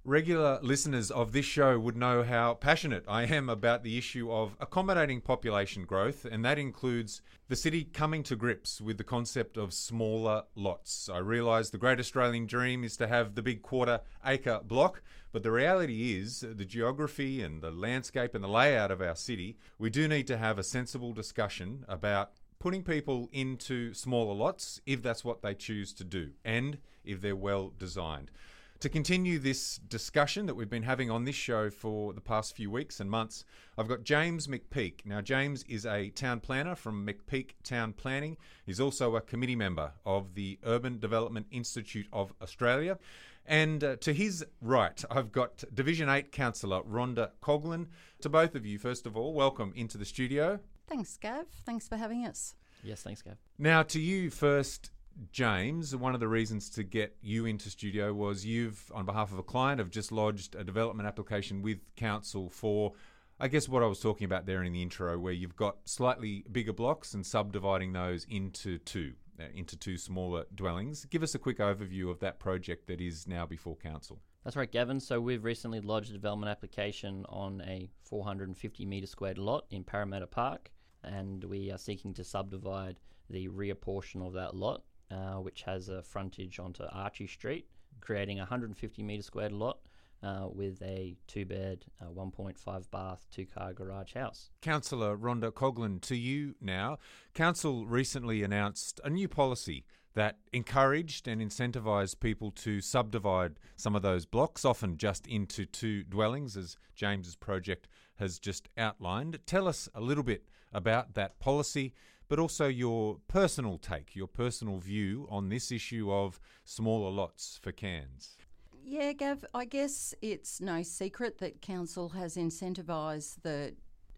Regular listeners of this show would know how passionate I am about the issue of accommodating population growth, and that includes the city coming to grips with the concept of smaller lots. I realise the great Australian dream is to have the big quarter-acre block, but the reality is the geography and the landscape and the layout of our city, we do need to have a sensible discussion about putting people into smaller lots if that's what they choose to do and if they're well designed. To continue this discussion that we've been having on this show for the past few weeks and months, I've got James McPeak. Now, James is a town planner from McPeak Town Planning. He's also a committee member of the Urban Development Institute of Australia. And to his right, I've got Division 8 Councillor Rhonda Coghlan. To both of you, first of all, welcome into the studio. Thanks, Gav. Thanks for having us. Yes, thanks, Gav. Now, to you first, James, one of the reasons to get you into studio was you've, on behalf of a client, have just lodged a development application with council for, I guess, what I was talking about there in the intro, where you've got slightly bigger blocks and subdividing those into two smaller dwellings. Give us a quick overview of that project that is now before council. That's right, Gavin. So we've recently lodged a development application on a 450 metre squared lot in Parramatta Park, and we are seeking to subdivide the rear portion of that lot, which has a frontage onto Archie Street, creating a 150 metre squared lot with a 2-bed, 1.5 bath, 2-car garage house. Councillor Rhonda Coghlan, to you now. Council recently announced a new policy that encouraged and incentivised people to subdivide some of those blocks, often just into two dwellings, as James's project has just outlined. Tell us a little bit about that policy, but also your personal take, your personal view on this issue of smaller lots for Cairns. Yeah, Gav, I guess it's no secret that council has incentivised the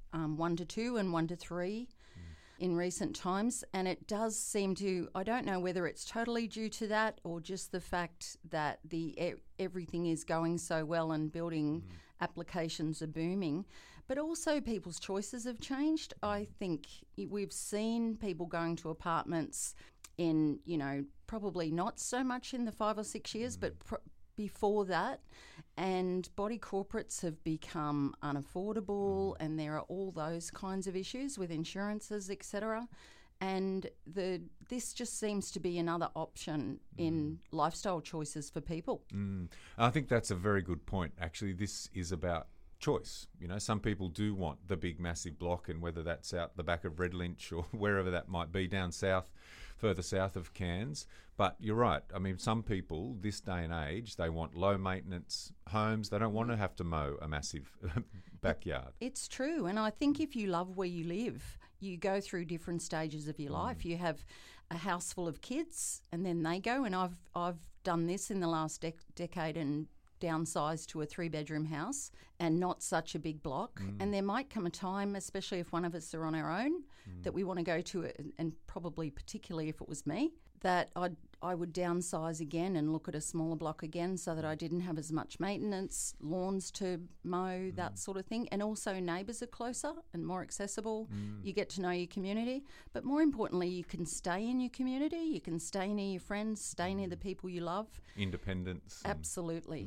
1 to 2 and 1 to 3 in recent times, and it does seem to, I don't know whether it's totally due to that or just the fact that everything is going so well and building applications are booming, but also people's choices have changed. I think we've seen people going to apartments in, probably not so much in the 5 or 6 years, but before that, and body corporates have become unaffordable, and there are all those kinds of issues with insurances, etc. And this just seems to be another option in lifestyle choices for people. I think that's a very good point. Actually, this is about choice. Some people do want the big, massive block, and whether that's out the back of Red Lynch or wherever that might be down south, further south of Cairns. But you're right. I mean, some people, this day and age, they want low-maintenance homes. They don't want to have to mow a massive backyard. It's true. And I think if you love where you live, you go through different stages of your life. You have a house full of kids, and then they go. And I've done this in the last decade and downsized to a 3-bedroom house and not such a big block. And there might come a time, especially if one of us are on our own, that we want to go to it, and probably particularly if it was me, that I would downsize again and look at a smaller block again so that I didn't have as much maintenance, lawns to mow, that sort of thing. And also neighbours are closer and more accessible. You get to know your community. But more importantly, you can stay in your community. You can stay near your friends, stay near the people you love. Independence. Absolutely.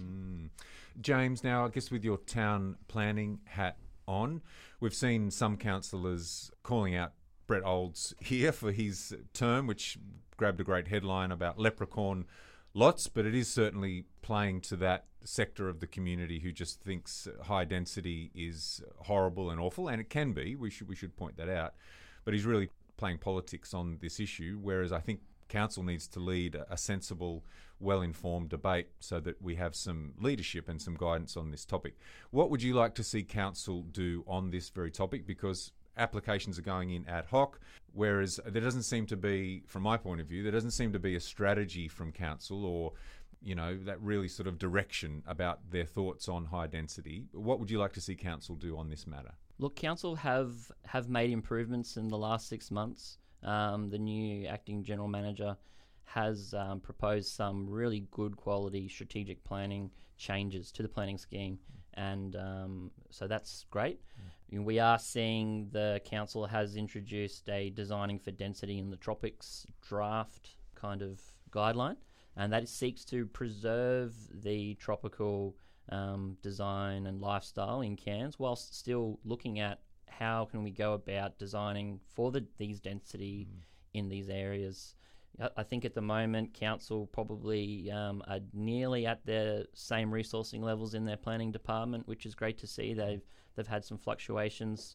James, now I guess with your town planning hat on, we've seen some councillors calling out Brett Olds here for his term, which grabbed a great headline about leprechaun lots, but it is certainly playing to that sector of the community who just thinks high density is horrible and awful, and it can be. We should point that out. But he's really playing politics on this issue, whereas I think council needs to lead a sensible, well-informed debate so that we have some leadership and some guidance on this topic. What would you like to see council do on this very topic? Because applications are going in ad hoc, whereas there doesn't seem to be, from my point of view, there doesn't seem to be a strategy from council or, that really sort of direction about their thoughts on high density. What would you like to see council do on this matter? Look, council have made improvements in the last 6 months. The new acting general manager has proposed some really good quality strategic planning changes to the planning scheme, and so that's great. We are seeing the council has introduced a designing for density in the tropics draft kind of guideline, and that seeks to preserve the tropical design and lifestyle in Cairns, whilst still looking at how can we go about designing for these density in these areas. I think at the moment council probably are nearly at their same resourcing levels in their planning department, which is great to see. They've had some fluctuations,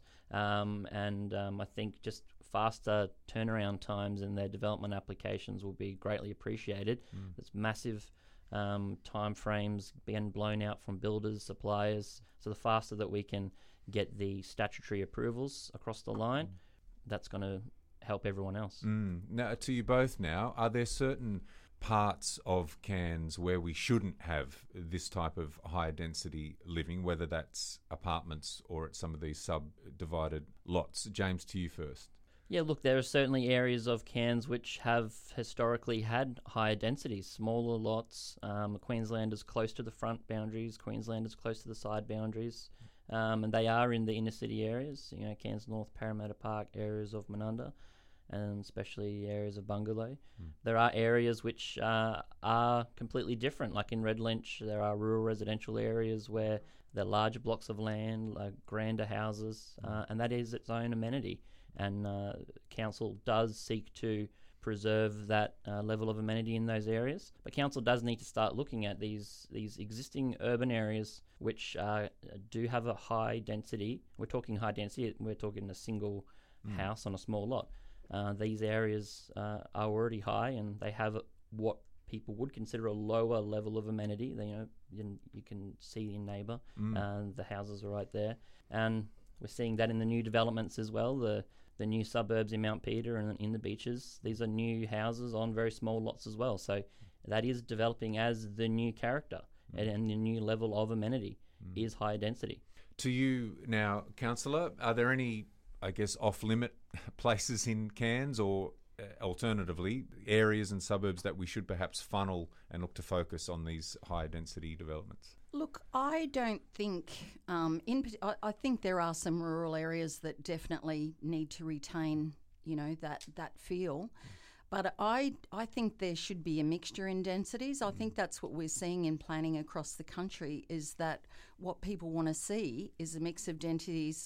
and I think just faster turnaround times in their development applications will be greatly appreciated. There's massive time frames being blown out from builders, suppliers. So the faster that we can get the statutory approvals across the line, that's going to help everyone else. Now, to you both now, are there certain parts of Cairns where we shouldn't have this type of higher density living, whether that's apartments or at some of these subdivided lots? James, to you first. Yeah, look, there are certainly areas of Cairns which have historically had higher densities, smaller lots. Queensland is close to the front boundaries, Queensland is close to the side boundaries, and they are in the inner city areas, Cairns North, Parramatta Park, areas of Menunda, and especially areas of Bungalow. There are areas which are completely different, like in Red Lynch, there are rural residential areas where they're larger blocks of land, like grander houses, and that is its own amenity. And council does seek to preserve that level of amenity in those areas. But council does need to start looking at these existing urban areas which do have a high density. We're talking high density, we're talking a single house on a small lot. These areas are already high, and they have what people would consider a lower level of amenity. You can see your neighbour, the houses are right there. And we're seeing that in the new developments as well, the new suburbs in Mount Peter and in the beaches. These are new houses on very small lots as well. So that is developing as the new character, and the new level of amenity is higher density. To you now, Councillor, are there any, I guess, off-limit places in Cairns, or alternatively, areas and suburbs that we should perhaps funnel and look to focus on these higher density developments? Look, I don't think, I think there are some rural areas that definitely need to retain, that feel. But I think there should be a mixture in densities. I think that's what we're seeing in planning across the country, is that what people want to see is a mix of densities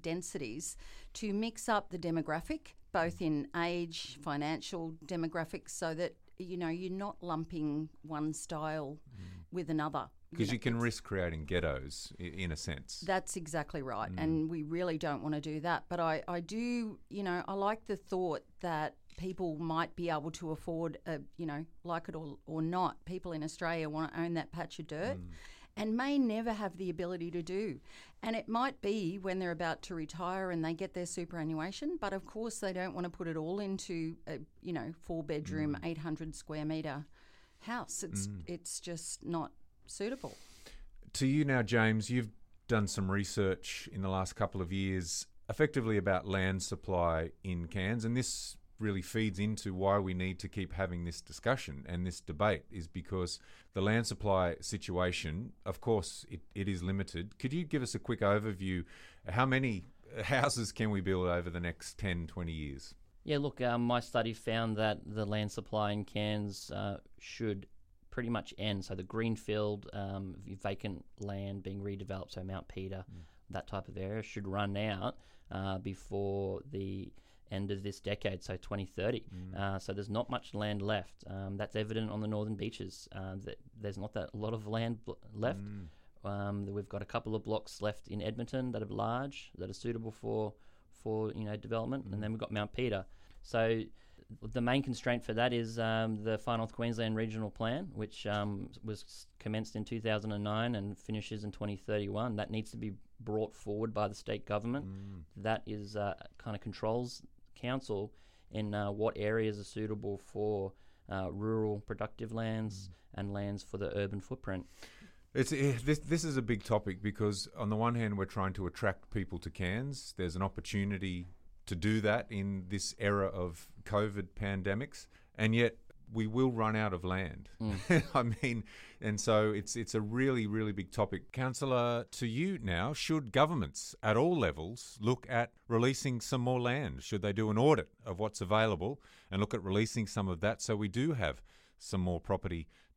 to mix up the demographic, both in age, financial demographics, so that, you're not lumping one style with another. Because you can risk creating ghettos, in a sense. That's exactly right, and we really don't want to do that. But I do, I like the thought that people might be able to afford, like it or not, people in Australia want to own that patch of dirt and may never have the ability to do. And it might be when they're about to retire and they get their superannuation, but of course they don't want to put it all into a, 4-bedroom, 800 square metre house. It's just not suitable. To you now, James, you've done some research in the last couple of years effectively about land supply in Cairns, and this really feeds into why we need to keep having this discussion and this debate, is because the land supply situation, of course, it is limited. Could you give us a quick overview? How many houses can we build over the next 10, 20 years? Yeah, look, my study found that the land supply in Cairns should pretty much end. So the greenfield, vacant land being redeveloped, so Mount Peter, that type of area, should run out before the end of this decade, so 2030. So there's not much land left. That's evident on the northern beaches. That there's not that lot of land left. We've got a couple of blocks left in Edmonton that are large, that are suitable for development, and then we've got Mount Peter. So the main constraint for that is the Far North Queensland Regional Plan, which was commenced in 2009 and finishes in 2031. That needs to be brought forward by the state government. That is kind of controls council in what areas are suitable for rural productive lands and lands for the urban footprint. This is a big topic, because on the one hand we're trying to attract people to Cairns. There's an opportunity to do that in this era of COVID pandemics, and yet we will run out of land. I mean, and so it's a really, really big topic. Councillor, to you now, should governments at all levels look at releasing some more land? Should they do an audit of what's available and look at releasing some of that so we do have some more property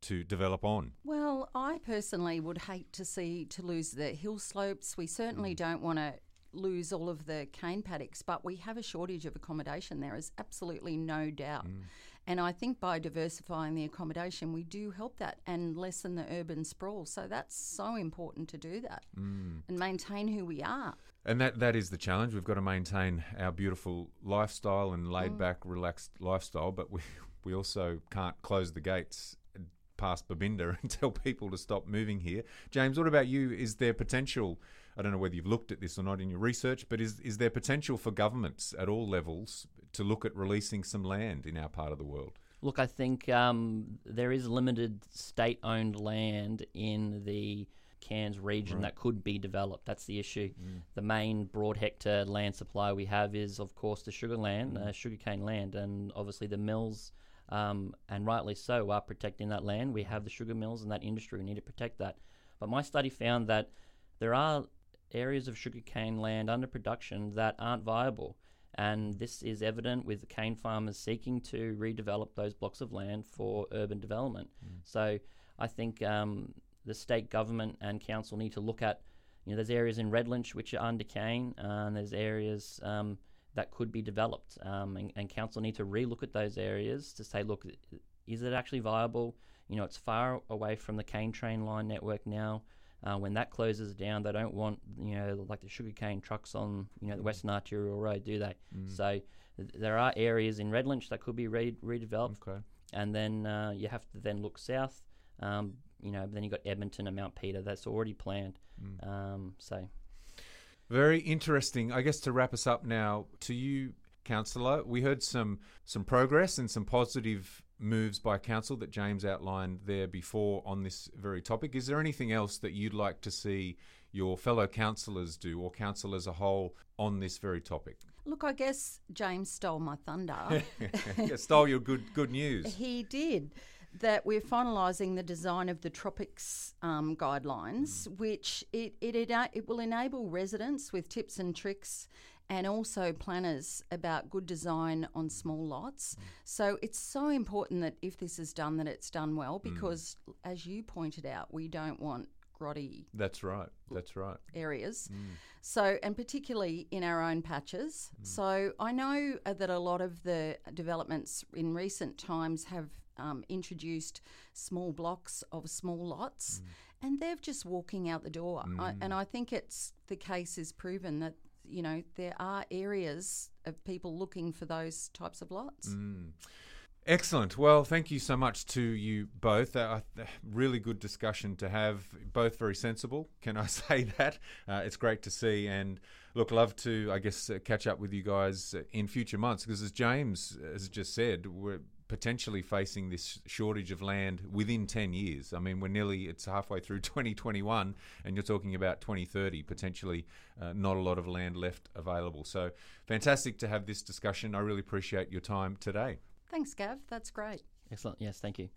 to develop on? Well, I personally would hate to lose the hill slopes. We certainly don't want to lose all of the cane paddocks, but we have a shortage of accommodation. There is absolutely no doubt. And I think by diversifying the accommodation, we do help that and lessen the urban sprawl. So that's so important to do that and maintain who we are. And that is the challenge. We've got to maintain our beautiful lifestyle and laid-back, relaxed lifestyle, but we also can't close the gates past Babinda and tell people to stop moving here. James, what about you? Is there potential, I don't know whether you've looked at this or not in your research, but is there potential for governments at all levels to look at releasing some land in our part of the world? Look, I think there is limited state-owned land in the Cairns region that could be developed. That's the issue. The main broad hectare land supply we have is, of course, the sugarcane land, and obviously the mills, and rightly so, are protecting that land. We have the sugar mills and that industry. We need to protect that. But my study found that there are areas of sugarcane land under production that aren't viable. And this is evident with the cane farmers seeking to redevelop those blocks of land for urban development. So I think the state government and council need to look at, there's areas in Redlynch which are under cane, and there's areas that could be developed. And council need to relook at those areas to say, look, is it actually viable? It's far away from the cane train line network now. When that closes down, they don't want, like the sugarcane trucks on, the Western Arterial Road, do they? So there are areas in Redlynch that could be redeveloped. Okay. And then you have to then look south. Then you've got Edmonton and Mount Peter that's already planned. So very interesting. I guess to wrap us up now, to you, Councillor, we heard some progress and some positive moves by council that James outlined there before on this very topic. Is there anything else that you'd like to see your fellow councillors do, or council as a whole, on this very topic? Look, I guess James stole my thunder. Stole your good news. He did. That we're finalising the design of the Tropics guidelines, which it will enable residents with tips and tricks and also planners about good design on small lots. So it's so important that if this is done, that it's done well, because as you pointed out, we don't want grotty. That's right. Areas. So, and particularly in our own patches. So I know that a lot of the developments in recent times have introduced small blocks of small lots, and they're just walking out the door. And I think the case is proven that there are areas of people looking for those types of lots. Excellent. Well, thank you so much to you both. Really good discussion to have. Both very sensible. Can I say that? It's great to see. And look, love to, I guess, catch up with you guys in future months, because as James has just said, we're potentially facing this shortage of land within 10 years. I mean, it's halfway through 2021 and you're talking about 2030, potentially not a lot of land left available. So fantastic to have this discussion. I really appreciate your time today. Thanks, Gav. That's great. excellent. Yes, thank you.